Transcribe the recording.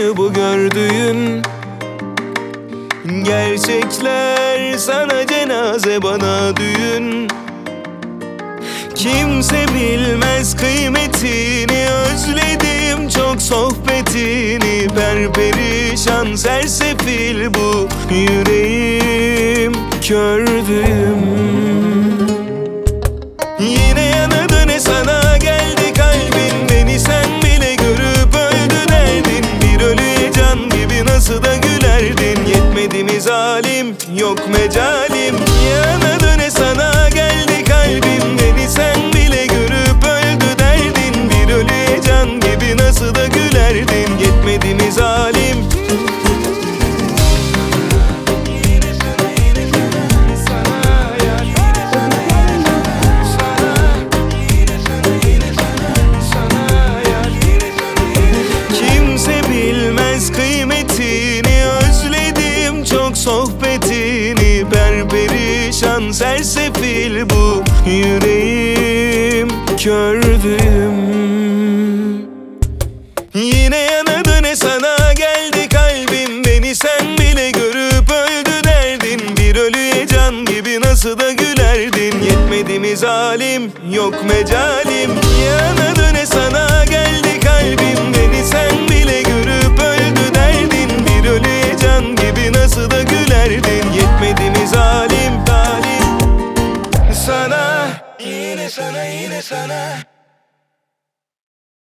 mıydı bu gördüğün? Gerçekler sana cenaze, bana düğün. Kimse bilmez kıymetini, özledim çok sohbetini. Perperişan sersefil bu yüreğim, kördüğüm. Yine yana döne sana geldi kalbin, beni sen bile görüp öldü derdin. Bir ölüye can gibi nasıl da gülerdin. Yetmedi mi zalim, yok mecalim. Yana döne sana geldi kalbin, beni sen bile görüp öldü derdin. Bir ölüye can gibi nasıl da gülerdin. Yetmedi mi zalim? Kıymetini, özledim çok sohbetini. Perperişan sersefil bu yüreğim, kördüğüm. Yine yana döne sana geldi kalbim, beni sen bile görüp öldü derdin. Bir ölüye can gibi nasıl da gülerdin. Yetmedi mi zalim, yok mecalim. Yana döne sana geldi